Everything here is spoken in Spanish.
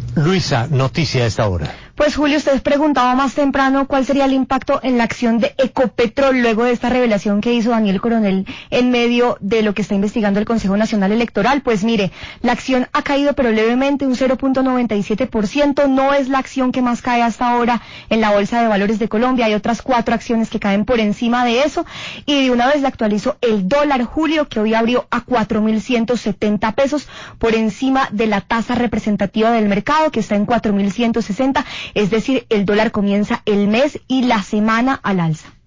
Luisa, noticia a esta hora. Pues Julio, usted preguntaba más temprano cuál sería el impacto en la acción de Ecopetrol luego de esta revelación que hizo Daniel Coronel en medio de lo que está investigando el Consejo Nacional Electoral. Pues mire, la acción ha caído pero levemente, un 0.97%, no es la acción que más cae hasta ahora en la Bolsa de Valores de Colombia, hay otras 4 acciones que caen por encima de eso, y de una vez le actualizo el dólar, Julio, que hoy abrió a 4.170 pesos, por encima de la tasa representativa del mercado, que está en 4.160, es decir, el dólar comienza el mes y la semana al alza.